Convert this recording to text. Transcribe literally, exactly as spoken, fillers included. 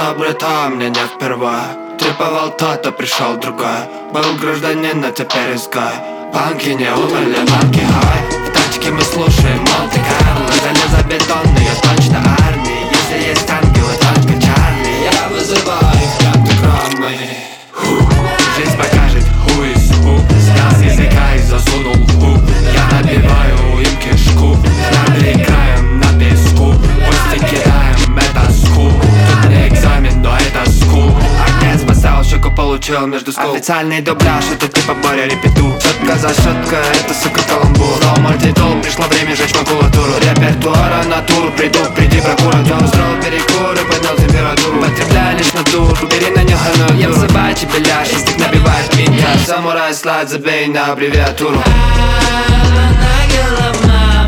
добрый, то мне не впервые. Трепывал тот, а пришел другой. Был гражданин, а теперь изгой. Панки не умерли, панки хай. В тачке мы слушаем Монте-Карло. Железобетонные точно армии. Если есть ангелы, только Чарли. Я вызываю их пятикранные. Жизнь покажет who is who. Снял с языка и засунул в губ. Я набиваю им кишку. Накликаем на песку. Пусть и кидаем это скул. Тут не экзамен, но это скул. Огнец поставил, щеку получил между скул. Официальный дубляж, это типа Боря репету. Шутка за шуткой, это сука каламбур. Но мультитул, пришло время жечь макулатуру. Репертуара на тур, приду, приди прокуратуру. Устроил перекур и поднял температуру. Потребляй лишь на тур, бери на нюханую. Я вызываю тебе ляж, стик набивает меня. Самурай слайд, забей на аббревиатуру. Ангела, мама.